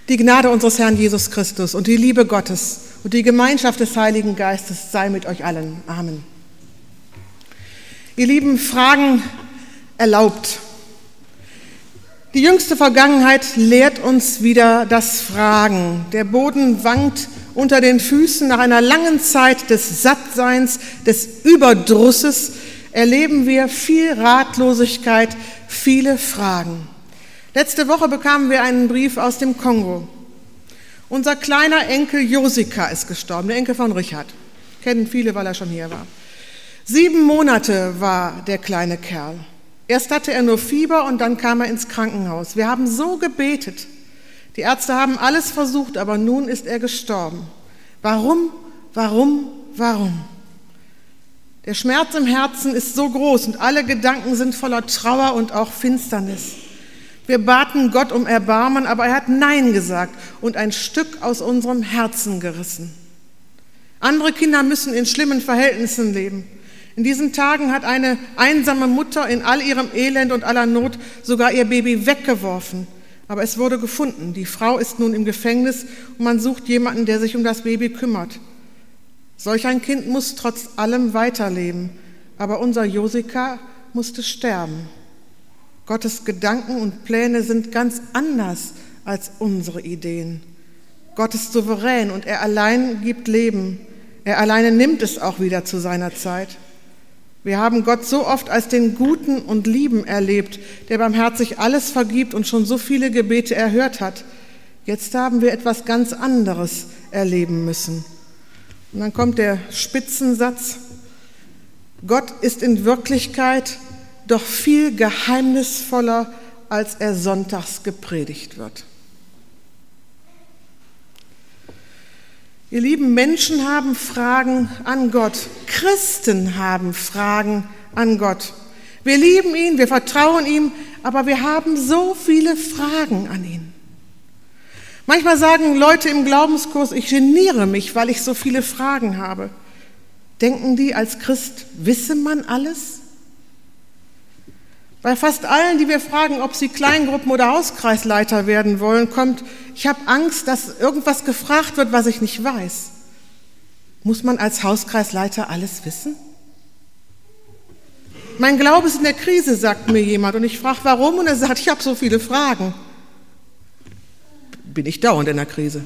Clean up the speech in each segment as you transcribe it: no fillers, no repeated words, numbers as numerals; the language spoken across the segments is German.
Die Gnade unseres Herrn Jesus Christus und die Liebe Gottes und die Gemeinschaft des Heiligen Geistes sei mit euch allen. Amen. Ihr Lieben, Fragen erlaubt. Die jüngste Vergangenheit lehrt uns wieder das Fragen. Der Boden wankt unter den Füßen. Nach einer langen Zeit des Sattseins, des Überdrusses erleben wir viel Ratlosigkeit, viele Fragen. Letzte Woche bekamen wir einen Brief aus dem Kongo. Unser kleiner Enkel Josika ist gestorben, der Enkel von Richard. Kennen viele, weil er schon hier war. 7 Monate war der kleine Kerl. Erst hatte er nur Fieber und dann kam er ins Krankenhaus. Wir haben so gebetet. Die Ärzte haben alles versucht, aber nun ist er gestorben. Warum? Warum? Warum? Der Schmerz im Herzen ist so groß und alle Gedanken sind voller Trauer und auch Finsternis. Wir baten Gott um Erbarmen, aber er hat Nein gesagt und ein Stück aus unserem Herzen gerissen. Andere Kinder müssen in schlimmen Verhältnissen leben. In diesen Tagen hat eine einsame Mutter in all ihrem Elend und aller Not sogar ihr Baby weggeworfen. Aber es wurde gefunden. Die Frau ist nun im Gefängnis und man sucht jemanden, der sich um das Baby kümmert. Solch ein Kind muss trotz allem weiterleben. Aber unser Josika musste sterben. Gottes Gedanken und Pläne sind ganz anders als unsere Ideen. Gott ist souverän und er allein gibt Leben. Er alleine nimmt es auch wieder zu seiner Zeit. Wir haben Gott so oft als den Guten und Lieben erlebt, der barmherzig alles vergibt und schon so viele Gebete erhört hat. Jetzt haben wir etwas ganz anderes erleben müssen. Und dann kommt der Spitzensatz: Gott ist in Wirklichkeit doch viel geheimnisvoller, als er sonntags gepredigt wird. Ihr lieben, Menschen haben Fragen an Gott. Christen haben Fragen an Gott. Wir lieben ihn, wir vertrauen ihm, aber wir haben so viele Fragen an ihn. Manchmal sagen Leute im Glaubenskurs, ich geniere mich, weil ich so viele Fragen habe. Denken die, als Christ wisse man alles? Bei fast allen, die wir fragen, ob sie Kleingruppen- oder Hauskreisleiter werden wollen, kommt: Ich habe Angst, dass irgendwas gefragt wird, was ich nicht weiß. Muss man als Hauskreisleiter alles wissen? Mein Glaube ist in der Krise, sagt mir jemand, und ich frage, warum, und er sagt, ich habe so viele Fragen. Bin ich dauernd in der Krise.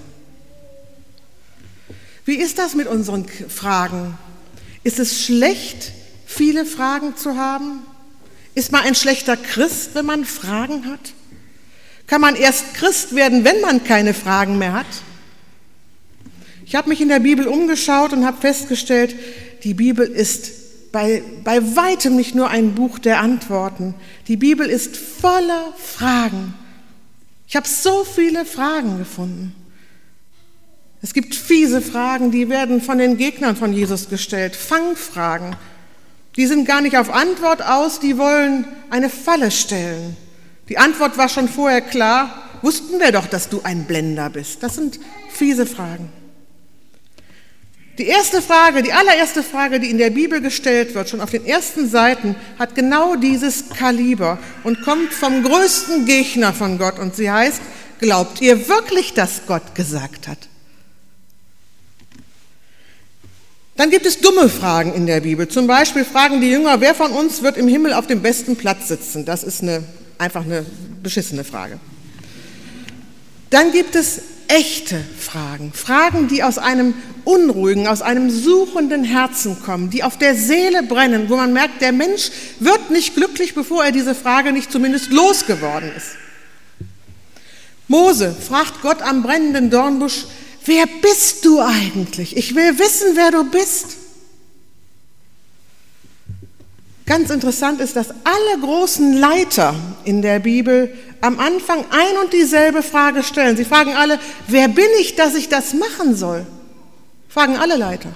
Wie ist das mit unseren Fragen? Ist es schlecht, viele Fragen zu haben? Ist man ein schlechter Christ, wenn man Fragen hat? Kann man erst Christ werden, wenn man keine Fragen mehr hat? Ich habe mich in der Bibel umgeschaut und habe festgestellt, die Bibel ist bei weitem nicht nur ein Buch der Antworten. Die Bibel ist voller Fragen. Ich habe so viele Fragen gefunden. Es gibt fiese Fragen, die werden von den Gegnern von Jesus gestellt, Fangfragen. Die sind gar nicht auf Antwort aus, die wollen eine Falle stellen. Die Antwort war schon vorher klar: Wussten wir doch, dass du ein Blender bist. Das sind fiese Fragen. Die allererste Frage, die in der Bibel gestellt wird, schon auf den ersten Seiten, hat genau dieses Kaliber und kommt vom größten Gegner von Gott. Und sie heißt: Glaubt ihr wirklich, dass Gott gesagt hat? Dann gibt es dumme Fragen in der Bibel. Zum Beispiel fragen die Jünger, wer von uns wird im Himmel auf dem besten Platz sitzen? Das ist einfach eine beschissene Frage. Dann gibt es echte Fragen. Fragen, die aus einem unruhigen, aus einem suchenden Herzen kommen, die auf der Seele brennen, wo man merkt, der Mensch wird nicht glücklich, bevor er diese Frage nicht zumindest losgeworden ist. Mose fragt Gott am brennenden Dornbusch: Wer bist du eigentlich? Ich will wissen, wer du bist. Ganz interessant ist, dass alle großen Leiter in der Bibel am Anfang ein und dieselbe Frage stellen. Sie fragen alle: Wer bin ich, dass ich das machen soll? Fragen alle Leiter.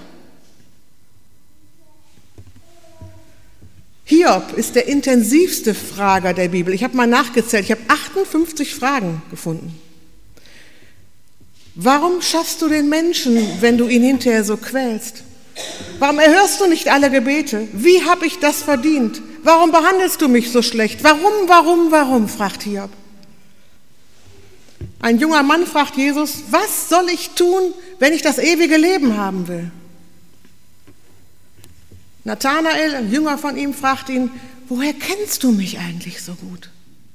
Hiob ist der intensivste Frager der Bibel. Ich habe mal nachgezählt, ich habe 58 Fragen gefunden. Warum schaffst du den Menschen, wenn du ihn hinterher so quälst? Warum erhörst du nicht alle Gebete? Wie habe ich das verdient? Warum behandelst du mich so schlecht? Warum, fragt Hiob. Ein junger Mann fragt Jesus, was soll ich tun, wenn ich das ewige Leben haben will? Nathanael, ein Jünger von ihm, fragt ihn, woher kennst du mich eigentlich so gut?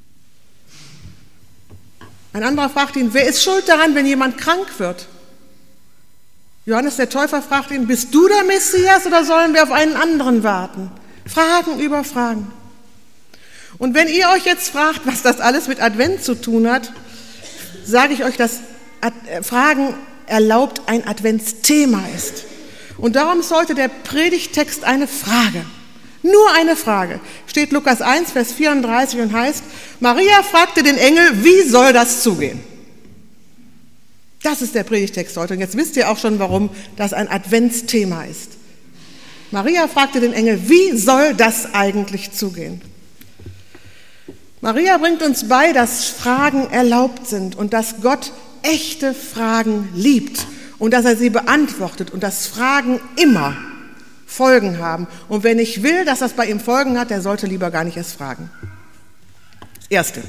Ein anderer fragt ihn, wer ist schuld daran, wenn jemand krank wird? Johannes der Täufer fragt ihn, bist du der Messias oder sollen wir auf einen anderen warten? Fragen über Fragen. Und wenn ihr euch jetzt fragt, was das alles mit Advent zu tun hat, sage ich euch, dass Fragen erlaubt ein Adventsthema ist. Und darum ist heute der Predigttext eine Frage. Nur eine Frage. Steht Lukas 1, Vers 34 und heißt, Maria fragte den Engel, wie soll das zugehen? Das ist der Predigttext heute. Und jetzt wisst ihr auch schon, warum das ein Adventsthema ist. Maria fragte den Engel, wie soll das eigentlich zugehen? Maria bringt uns bei, dass Fragen erlaubt sind und dass Gott echte Fragen liebt und dass er sie beantwortet und dass Fragen immer Folgen haben. Und wenn ich will, dass das bei ihm Folgen hat, der sollte lieber gar nicht erst fragen. Erste,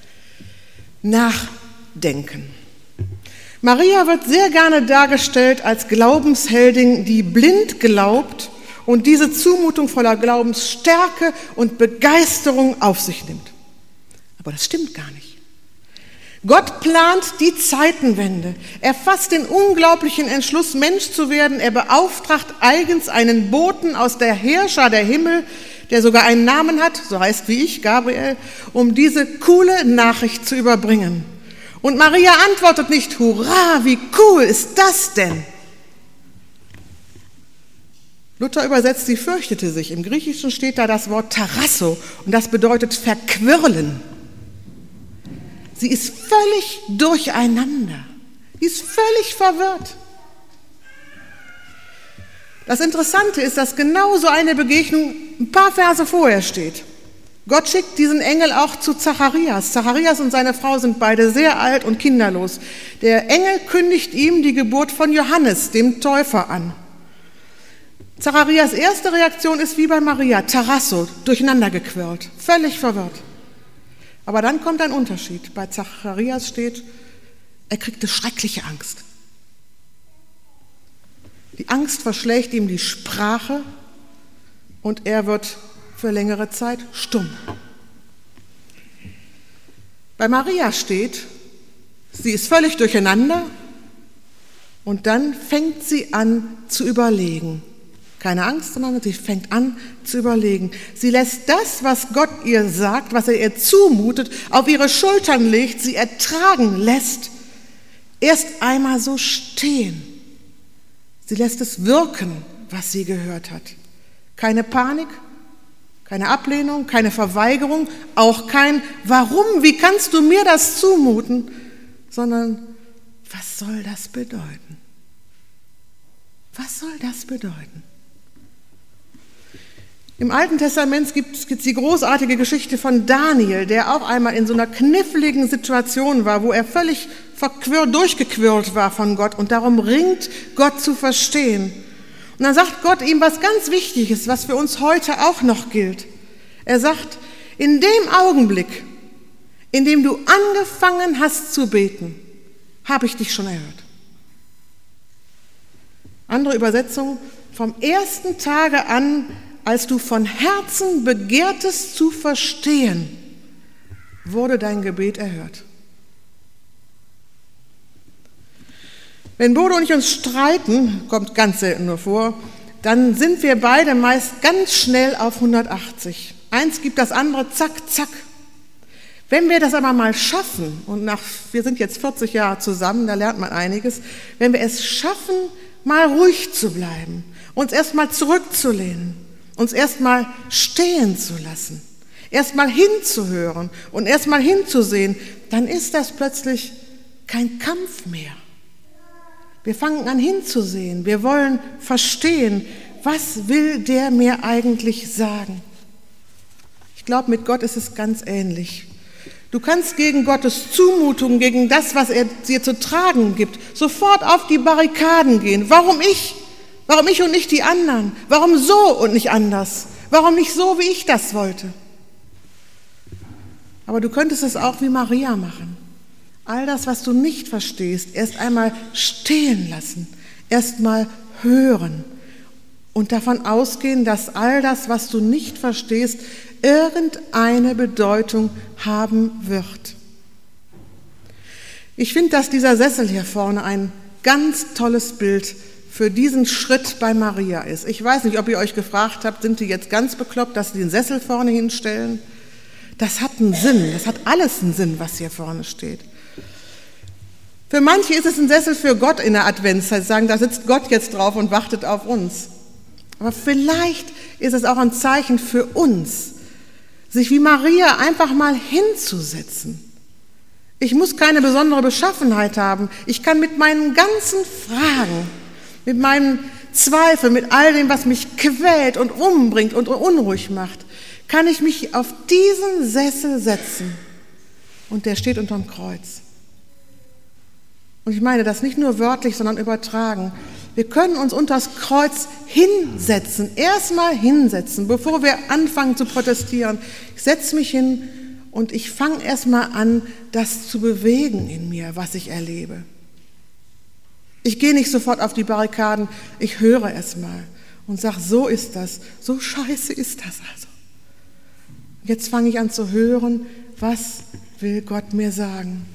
Nachdenken. Maria wird sehr gerne dargestellt als Glaubensheldin, die blind glaubt und diese Zumutung voller Glaubensstärke und Begeisterung auf sich nimmt. Aber das stimmt gar nicht. Gott plant die Zeitenwende. Er fasst den unglaublichen Entschluss, Mensch zu werden. Er beauftragt eigens einen Boten aus der Herrscher der Himmel, der sogar einen Namen hat, so heißt wie ich, Gabriel, um diese coole Nachricht zu überbringen. Und Maria antwortet nicht, hurra, wie cool ist das denn? Luther übersetzt, sie fürchtete sich. Im Griechischen steht da das Wort tarasso und das bedeutet verquirlen. Sie ist völlig durcheinander. Sie ist völlig verwirrt. Das Interessante ist, dass genau so eine Begegnung ein paar Verse vorher steht. Gott schickt diesen Engel auch zu Zacharias. Zacharias und seine Frau sind beide sehr alt und kinderlos. Der Engel kündigt ihm die Geburt von Johannes, dem Täufer, an. Zacharias erste Reaktion ist wie bei Maria, tarasso, durcheinandergequirlt, völlig verwirrt. Aber dann kommt ein Unterschied. Bei Zacharias steht, er kriegte schreckliche Angst. Die Angst verschlägt ihm die Sprache und er wird für längere Zeit stumm. Bei Maria steht, sie ist völlig durcheinander und dann fängt sie an zu überlegen. Keine Angst, sondern sie fängt an zu überlegen. Sie lässt das, was Gott ihr sagt, was er ihr zumutet, auf ihre Schultern legt, sie ertragen lässt, erst einmal so stehen. Sie lässt es wirken, was sie gehört hat. Keine Panik, keine Ablehnung, keine Verweigerung, auch kein Warum, wie kannst du mir das zumuten, sondern was soll das bedeuten? Was soll das bedeuten? Im Alten Testament gibt es die großartige Geschichte von Daniel, der auch einmal in so einer kniffligen Situation war, wo er völlig durchgequirlt war von Gott und darum ringt, Gott zu verstehen. Und dann sagt Gott ihm was ganz Wichtiges, was für uns heute auch noch gilt. Er sagt, in dem Augenblick, in dem du angefangen hast zu beten, habe ich dich schon erhört. Andere Übersetzung, vom ersten Tage an, als du von Herzen begehrtest zu verstehen, wurde dein Gebet erhört. Wenn Bodo und ich uns streiten, kommt ganz selten nur vor, dann sind wir beide meist ganz schnell auf 180. Eins gibt das andere, zack, zack. Wenn wir das aber mal schaffen, und wir sind jetzt 40 Jahre zusammen, da lernt man einiges, wenn wir es schaffen, mal ruhig zu bleiben, uns erstmal zurückzulehnen, uns erstmal stehen zu lassen, erstmal hinzuhören und erstmal hinzusehen, dann ist das plötzlich kein Kampf mehr. Wir fangen an hinzusehen, wir wollen verstehen, was will der mir eigentlich sagen? Ich glaube, mit Gott ist es ganz ähnlich. Du kannst gegen Gottes Zumutung, gegen das, was er dir zu tragen gibt, sofort auf die Barrikaden gehen. Warum ich? Warum ich und nicht die anderen? Warum so und nicht anders? Warum nicht so, wie ich das wollte? Aber du könntest es auch wie Maria machen. All das, was du nicht verstehst, erst einmal stehen lassen, erst mal hören und davon ausgehen, dass all das, was du nicht verstehst, irgendeine Bedeutung haben wird. Ich finde, dass dieser Sessel hier vorne ein ganz tolles Bild für diesen Schritt bei Maria ist. Ich weiß nicht, ob ihr euch gefragt habt, sind die jetzt ganz bekloppt, dass sie den Sessel vorne hinstellen? Das hat einen Sinn, das hat alles einen Sinn, was hier vorne steht. Für manche ist es ein Sessel für Gott in der Adventszeit, sagen, da sitzt Gott jetzt drauf und wartet auf uns. Aber vielleicht ist es auch ein Zeichen für uns, sich wie Maria einfach mal hinzusetzen. Ich muss keine besondere Beschaffenheit haben. Ich kann mit meinen ganzen Fragen, mit meinen Zweifeln, mit all dem, was mich quält und umbringt und unruhig macht, kann ich mich auf diesen Sessel setzen. Und der steht unterm Kreuz. Und ich meine das nicht nur wörtlich, sondern übertragen. Wir können uns unter das Kreuz hinsetzen, erstmal hinsetzen, bevor wir anfangen zu protestieren. Ich setze mich hin und ich fange erstmal an, das zu bewegen in mir, was ich erlebe. Ich gehe nicht sofort auf die Barrikaden, ich höre erstmal und sage, so ist das, so scheiße ist das also. Jetzt fange ich an zu hören, was will Gott mir sagen.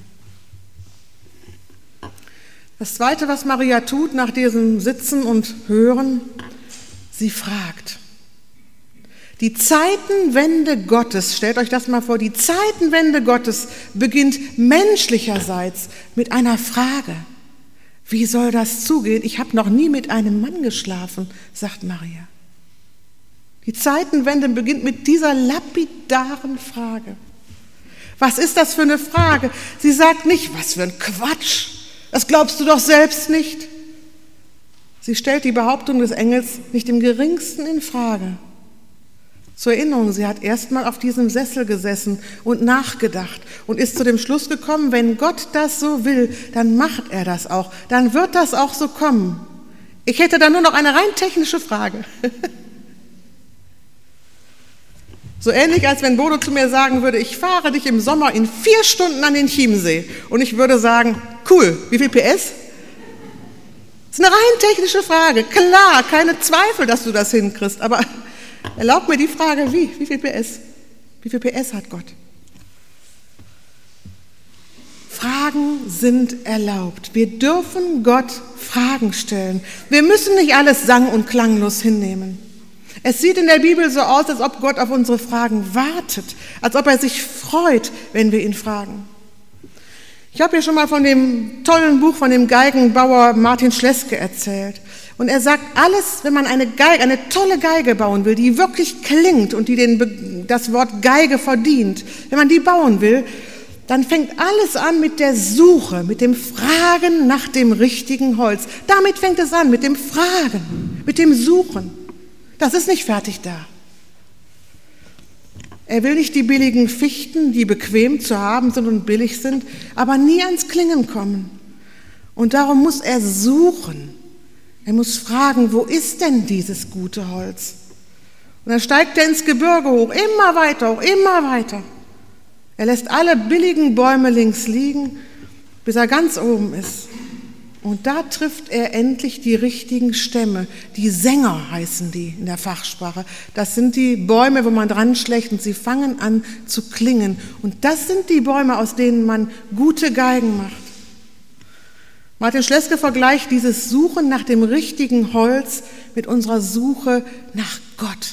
Das Zweite, was Maria tut nach diesem Sitzen und Hören, sie fragt. Die Zeitenwende Gottes, stellt euch das mal vor, die Zeitenwende Gottes beginnt menschlicherseits mit einer Frage. Wie soll das zugehen? Ich habe noch nie mit einem Mann geschlafen, sagt Maria. Die Zeitenwende beginnt mit dieser lapidaren Frage. Was ist das für eine Frage? Sie sagt nicht, was für ein Quatsch. Das glaubst du doch selbst nicht. Sie stellt die Behauptung des Engels nicht im geringsten in Frage. Zur Erinnerung, sie hat erstmal auf diesem Sessel gesessen und nachgedacht und ist zu dem Schluss gekommen, wenn Gott das so will, dann macht er das auch, dann wird das auch so kommen. Ich hätte dann nur noch eine rein technische Frage. So ähnlich, als wenn Bodo zu mir sagen würde, ich fahre dich im Sommer in 4 Stunden an den Chiemsee. Und ich würde sagen, cool, wie viel PS? Das ist eine rein technische Frage. Klar, keine Zweifel, dass du das hinkriegst. Aber erlaub mir die Frage, wie viel PS? Wie viel PS hat Gott? Fragen sind erlaubt. Wir dürfen Gott Fragen stellen. Wir müssen nicht alles sang- und klanglos hinnehmen. Es sieht in der Bibel so aus, als ob Gott auf unsere Fragen wartet, als ob er sich freut, wenn wir ihn fragen. Ich habe ja schon mal von dem tollen Buch von dem Geigenbauer Martin Schleske erzählt. Und er sagt, alles, wenn man eine tolle Geige bauen will, die wirklich klingt und die das Wort Geige verdient, wenn man die bauen will, dann fängt alles an mit der Suche, mit dem Fragen nach dem richtigen Holz. Damit fängt es an, mit dem Fragen, mit dem Suchen. Das ist nicht fertig da. Er will nicht die billigen Fichten, die bequem zu haben sind und billig sind, aber nie ans Klingen kommen. Und darum muss er suchen. Er muss fragen, wo ist denn dieses gute Holz? Und dann steigt er ins Gebirge hoch, immer weiter hoch, immer weiter. Er lässt alle billigen Bäume links liegen, bis er ganz oben ist. Und da trifft er endlich die richtigen Stämme. Die Sänger heißen die in der Fachsprache. Das sind die Bäume, wo man dran schlägt und sie fangen an zu klingen. Und das sind die Bäume, aus denen man gute Geigen macht. Martin Schleske vergleicht dieses Suchen nach dem richtigen Holz mit unserer Suche nach Gott.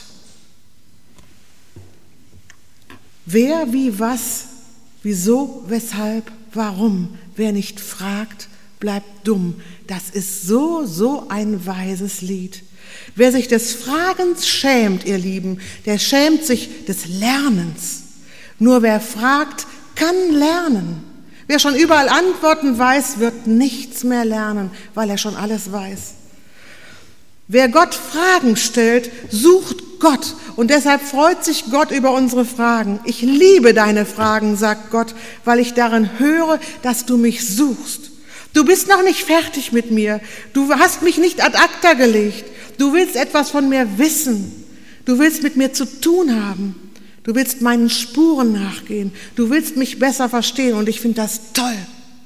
Wer, wie, was, wieso, weshalb, warum? Wer nicht fragt, bleibt dumm. Das ist so ein weises Lied. Wer sich des Fragens schämt, ihr Lieben, der schämt sich des Lernens. Nur wer fragt, kann lernen. Wer schon überall Antworten weiß, wird nichts mehr lernen, weil er schon alles weiß. Wer Gott Fragen stellt, sucht Gott. Und deshalb freut sich Gott über unsere Fragen. Ich liebe deine Fragen, sagt Gott, weil ich darin höre, dass du mich suchst. Du bist noch nicht fertig mit mir. Du hast mich nicht ad acta gelegt. Du willst etwas von mir wissen. Du willst mit mir zu tun haben. Du willst meinen Spuren nachgehen. Du willst mich besser verstehen und ich finde das toll.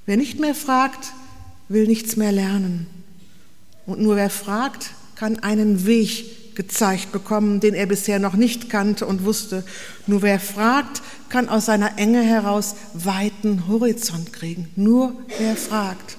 Wer nicht mehr fragt, will nichts mehr lernen. Und nur wer fragt, kann einen Weg gezeigt bekommen, den er bisher noch nicht kannte und wusste. Nur wer fragt, kann aus seiner Enge heraus weiten Horizont kriegen. Nur wer fragt.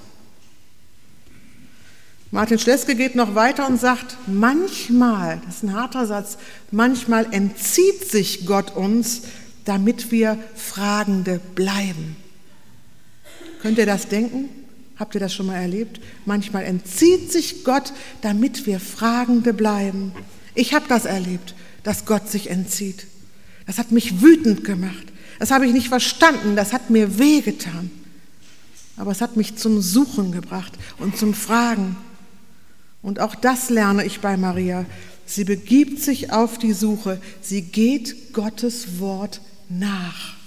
Martin Schleske geht noch weiter und sagt, manchmal, das ist ein harter Satz, manchmal entzieht sich Gott uns, damit wir Fragende bleiben. Könnt ihr das denken? Habt ihr das schon mal erlebt? Manchmal entzieht sich Gott, damit wir Fragende bleiben. Ich habe das erlebt, dass Gott sich entzieht. Das hat mich wütend gemacht. Das habe ich nicht verstanden. Das hat mir wehgetan. Aber es hat mich zum Suchen gebracht und zum Fragen. Und auch das lerne ich bei Maria. Sie begibt sich auf die Suche. Sie geht Gottes Wort nach.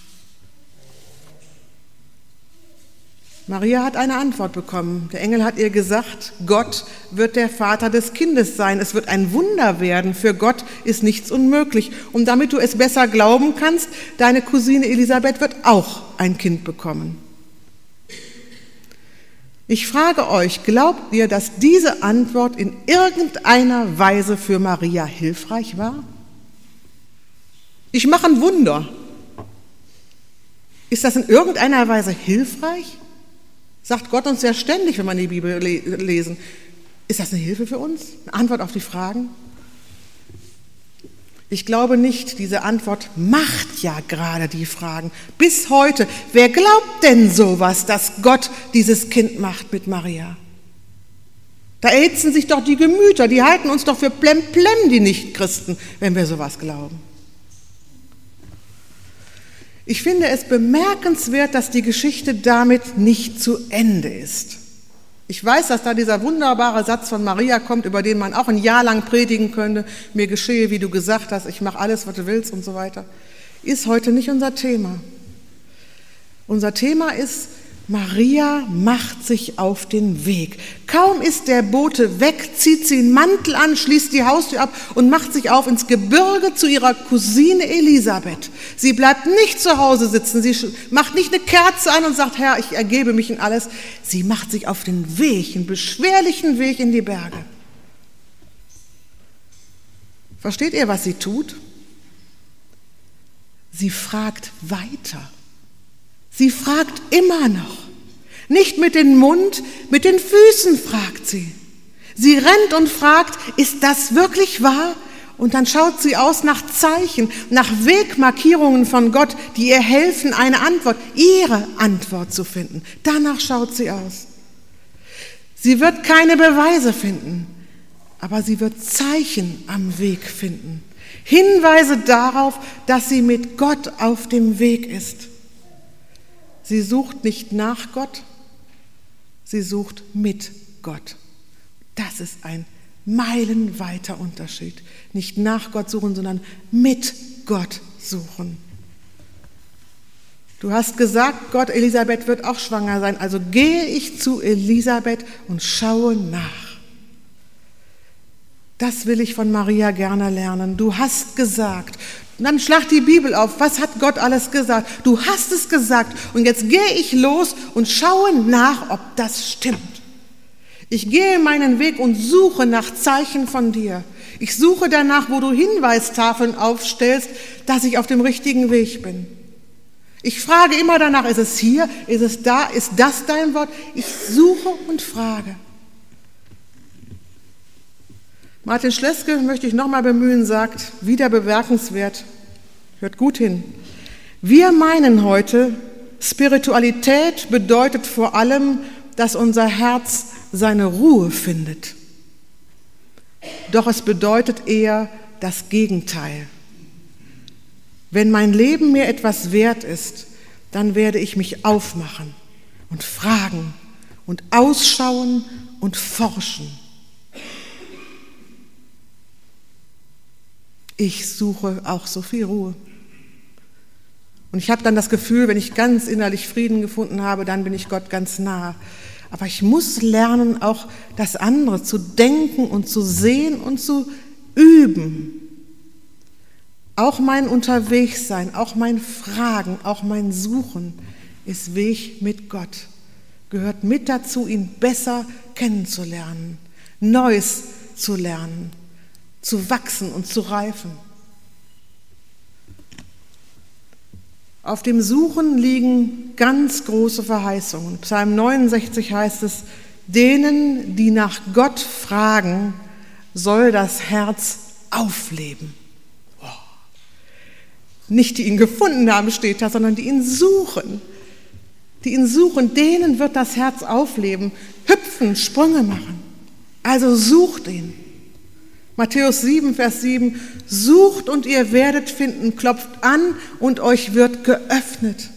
Maria hat eine Antwort bekommen. Der Engel hat ihr gesagt, Gott wird der Vater des Kindes sein. Es wird ein Wunder werden. Für Gott ist nichts unmöglich. Und damit du es besser glauben kannst, deine Cousine Elisabeth wird auch ein Kind bekommen. Ich frage euch, glaubt ihr, dass diese Antwort in irgendeiner Weise für Maria hilfreich war? Ich mache ein Wunder. Ist das in irgendeiner Weise hilfreich? Sagt Gott uns ja ständig, wenn wir die Bibel lesen. Ist das eine Hilfe für uns? Eine Antwort auf die Fragen? Ich glaube nicht, diese Antwort macht ja gerade die Fragen. Bis heute, wer glaubt denn sowas, dass Gott dieses Kind macht mit Maria? Da erhitzen sich doch die Gemüter, die halten uns doch für Plemplem, die Nichtchristen, wenn wir sowas glauben. Ich finde es bemerkenswert, dass die Geschichte damit nicht zu Ende ist. Ich weiß, dass da dieser wunderbare Satz von Maria kommt, über den man auch ein Jahr lang predigen könnte. Mir geschehe, wie du gesagt hast, ich mache alles, was du willst und so weiter. Ist heute nicht unser Thema. Unser Thema ist, Maria macht sich auf den Weg. Kaum ist der Bote weg, zieht sie einen Mantel an, schließt die Haustür ab und macht sich auf ins Gebirge zu ihrer Cousine Elisabeth. Sie bleibt nicht zu Hause sitzen, sie macht nicht eine Kerze an und sagt, Herr, ich ergebe mich in alles. Sie macht sich auf den Weg, einen beschwerlichen Weg in die Berge. Versteht ihr, was sie tut? Sie fragt weiter. Sie fragt immer noch. Nicht mit dem Mund, mit den Füßen fragt sie. Sie rennt und fragt, ist das wirklich wahr? Und dann schaut sie aus nach Zeichen, nach Wegmarkierungen von Gott, die ihr helfen, eine Antwort, ihre Antwort zu finden. Danach schaut sie aus. Sie wird keine Beweise finden, aber sie wird Zeichen am Weg finden. Hinweise darauf, dass sie mit Gott auf dem Weg ist. Sie sucht nicht nach Gott, sie sucht mit Gott. Das ist ein meilenweiter Unterschied. Nicht nach Gott suchen, sondern mit Gott suchen. Du hast gesagt, Gott, Elisabeth wird auch schwanger sein, also gehe ich zu Elisabeth und schaue nach. Das will ich von Maria gerne lernen. Du hast gesagt. Und dann schlag die Bibel auf. Was hat Gott alles gesagt? Du hast es gesagt. Und jetzt gehe ich los und schaue nach, ob das stimmt. Ich gehe meinen Weg und suche nach Zeichen von dir. Ich suche danach, wo du Hinweistafeln aufstellst, dass ich auf dem richtigen Weg bin. Ich frage immer danach, ist es hier, ist es da, ist das dein Wort? Ich suche und frage. Martin Schleske, möchte ich nochmal bemühen, sagt, wieder bemerkenswert, hört gut hin. Wir meinen heute, Spiritualität bedeutet vor allem, dass unser Herz seine Ruhe findet. Doch es bedeutet eher das Gegenteil. Wenn mein Leben mir etwas wert ist, dann werde ich mich aufmachen und fragen und ausschauen und forschen. Ich suche auch so viel Ruhe. Und ich habe dann das Gefühl, wenn ich ganz innerlich Frieden gefunden habe, dann bin ich Gott ganz nah. Aber ich muss lernen, auch das andere zu denken und zu sehen und zu üben. Auch mein Unterwegssein, auch mein Fragen, auch mein Suchen ist Weg mit Gott. gehört mit dazu, ihn besser kennenzulernen, Neues zu lernen, zu wachsen und zu reifen. Auf dem Suchen liegen ganz große Verheißungen. Psalm 69 heißt es, denen, die nach Gott fragen, soll das Herz aufleben. Oh. Nicht die ihn gefunden haben, steht da, sondern die ihn suchen. Die ihn suchen, denen wird das Herz aufleben, hüpfen, Sprünge machen. Also sucht ihn. Matthäus 7, Vers 7, sucht und ihr werdet finden, klopft an und euch wird geöffnet.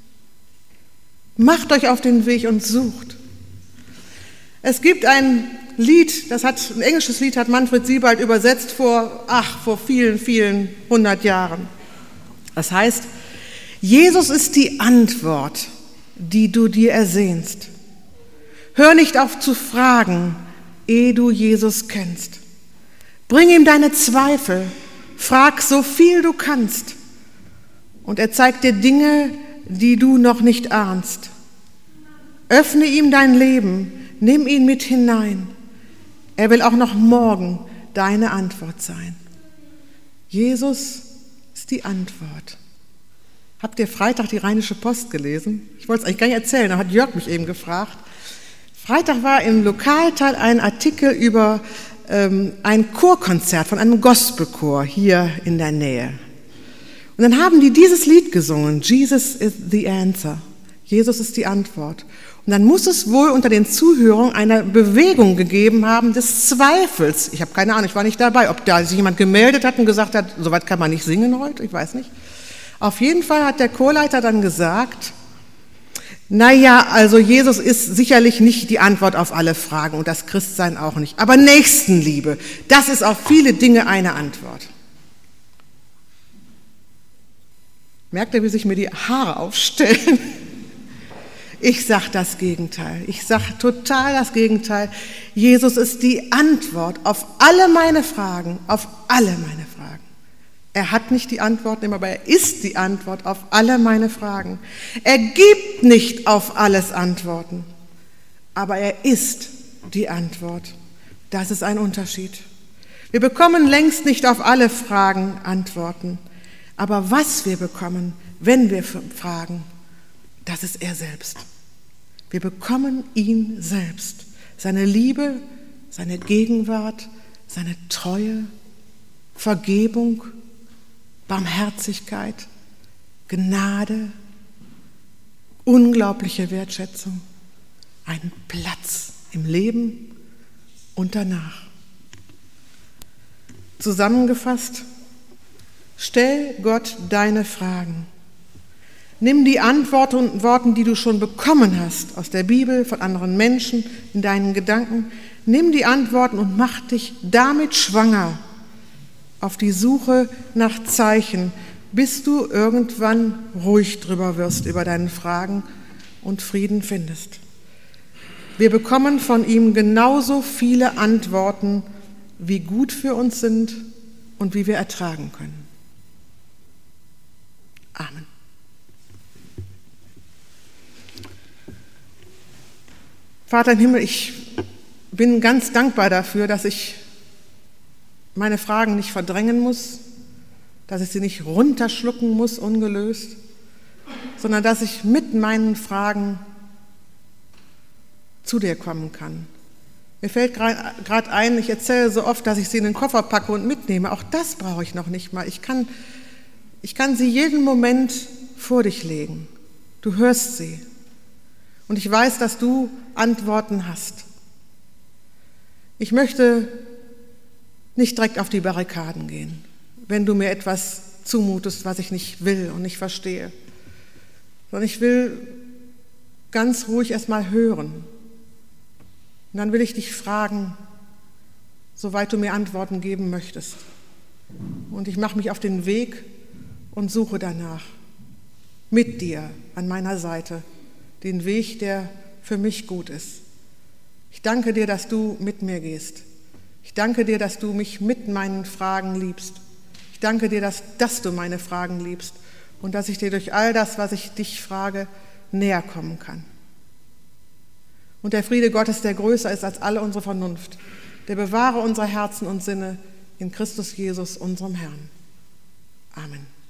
Macht euch auf den Weg und sucht. Es gibt ein Lied, ein englisches Lied hat Manfred Siebald übersetzt vor vielen, vielen 100 Jahren. Das heißt, Jesus ist die Antwort, die du dir ersehnst. Hör nicht auf zu fragen, ehe du Jesus kennst. Bring ihm deine Zweifel, frag so viel du kannst und er zeigt dir Dinge, die du noch nicht ahnst. Öffne ihm dein Leben, nimm ihn mit hinein. Er will auch noch morgen deine Antwort sein. Jesus ist die Antwort. Habt ihr Freitag die Rheinische Post gelesen? Ich wollte es eigentlich gar nicht erzählen, da hat Jörg mich eben gefragt. Freitag war im Lokalteil ein Artikel über ein Chorkonzert von einem Gospelchor hier in der Nähe. Und dann haben die dieses Lied gesungen, Jesus is the answer. Jesus ist die Antwort. Und dann muss es wohl unter den Zuhörern eine Bewegung gegeben haben des Zweifels. Ich habe keine Ahnung, ich war nicht dabei, ob da sich jemand gemeldet hat und gesagt hat, so weit kann man nicht singen heute, ich weiß nicht. Auf jeden Fall hat der Chorleiter dann gesagt, naja, also Jesus ist sicherlich nicht die Antwort auf alle Fragen und das Christsein auch nicht. Aber Nächstenliebe, das ist auf viele Dinge eine Antwort. Merkt ihr, wie sich mir die Haare aufstellen? Ich sage das Gegenteil. Ich sage total das Gegenteil. Jesus ist die Antwort auf alle meine Fragen, auf alle meine Fragen. Er hat nicht die Antworten immer, aber er ist die Antwort auf alle meine Fragen. Er gibt nicht auf alles Antworten, aber er ist die Antwort. Das ist ein Unterschied. Wir bekommen längst nicht auf alle Fragen Antworten, aber was wir bekommen, wenn wir fragen, das ist er selbst. Wir bekommen ihn selbst, seine Liebe, seine Gegenwart, seine Treue, Vergebung, Barmherzigkeit, Gnade, unglaubliche Wertschätzung, einen Platz im Leben und danach. Zusammengefasst, stell Gott deine Fragen. Nimm die Antworten, die du schon bekommen hast, aus der Bibel, von anderen Menschen, in deinen Gedanken, nimm die Antworten und mach dich damit schwanger auf die Suche nach Zeichen, bis du irgendwann ruhig drüber wirst über deine Fragen und Frieden findest. Wir bekommen von ihm genauso viele Antworten, wie gut für uns sind und wie wir ertragen können. Amen. Vater im Himmel, ich bin ganz dankbar dafür, dass ich meine Fragen nicht verdrängen muss, dass ich sie nicht runterschlucken muss, ungelöst, sondern dass ich mit meinen Fragen zu dir kommen kann. Mir fällt gerade ein, ich erzähle so oft, dass ich sie in den Koffer packe und mitnehme. Auch das brauche ich noch nicht mal. Ich kann sie jeden Moment vor dich legen. Du hörst sie. Und ich weiß, dass du Antworten hast. Ich möchte nicht direkt auf die Barrikaden gehen, wenn du mir etwas zumutest, was ich nicht will und nicht verstehe. Sondern ich will ganz ruhig erstmal hören. Und dann will ich dich fragen, soweit du mir Antworten geben möchtest. Und ich mache mich auf den Weg und suche danach, mit dir an meiner Seite, den Weg, der für mich gut ist. Ich danke dir, dass du mit mir gehst. Ich danke dir, dass du mich mit meinen Fragen liebst. Ich danke dir, dass du meine Fragen liebst und dass ich dir durch all das, was ich dich frage, näher kommen kann. Und der Friede Gottes, der größer ist als alle unsere Vernunft, der bewahre unsere Herzen und Sinne in Christus Jesus, unserem Herrn. Amen.